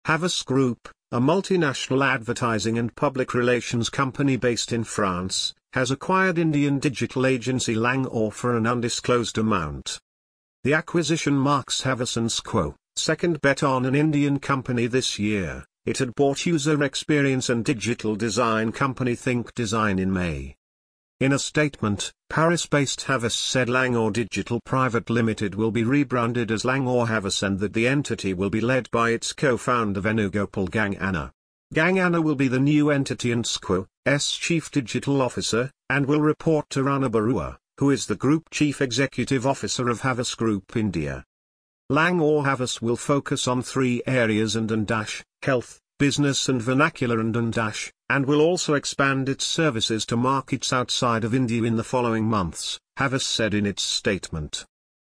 Havas Group, a multinational advertising and public relations company based in France, has acquired Indian digital agency Langor for an undisclosed amount. The acquisition marks Havas & Co.'s second bet on an Indian company this year. It had bought user experience and digital design company Think Design in May. In a statement, Paris-based Havas said Langor Digital Private Limited will be rebranded as Langor Havas and that the entity will be led by its co-founder Venugopal Gangana. Gangana will be the new entity and SCO's Chief Digital Officer, and will report to Rana Barua, who is the Group Chief Executive Officer of Havas Group India. Langor Havas will focus on three areas: health, business and vernacular and will also expand its services to markets outside of India in the following months, Havas said in its statement.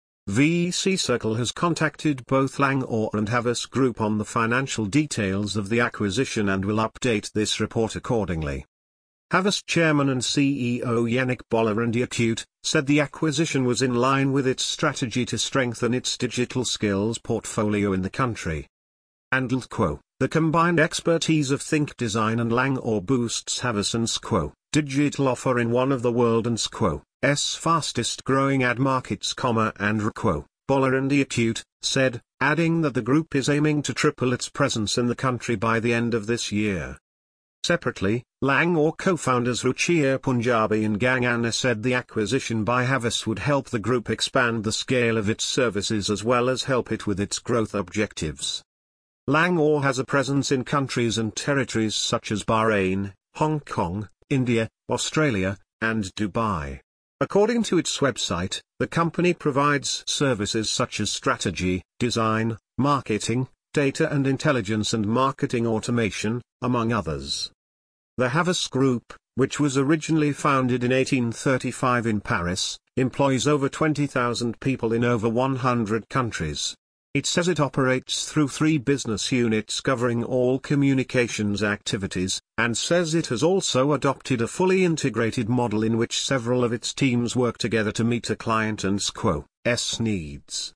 VC Circle has contacted both Langor and Havas Group on the financial details of the acquisition and will update this report accordingly. Havas chairman and CEO Yannick Bolorandi said the acquisition was in line with its strategy to strengthen its digital skills portfolio in the country. And the combined expertise of Think Design and Langor boosts Havas & Co. digital offer in one of the world and SCO's fastest growing ad markets, and Bolorandi said, adding that the group is aiming to triple its presence in the country by the end of this year. Separately, Langor co-founders Ruchir Punjabi and Gangana said the acquisition by Havas would help the group expand the scale of its services as well as help it with its growth objectives. Langor has a presence in countries and territories such as Bahrain, Hong Kong, India, Australia, and Dubai. According to its website, the company provides services such as strategy, design, marketing, data and intelligence and marketing automation, among others. The Havas Group, which was originally founded in 1835 in Paris, employs over 20,000 people in over 100 countries. It says it operates through 3 business units covering all communications activities, and says it has also adopted a fully integrated model in which several of its teams work together to meet a client and SCO's needs.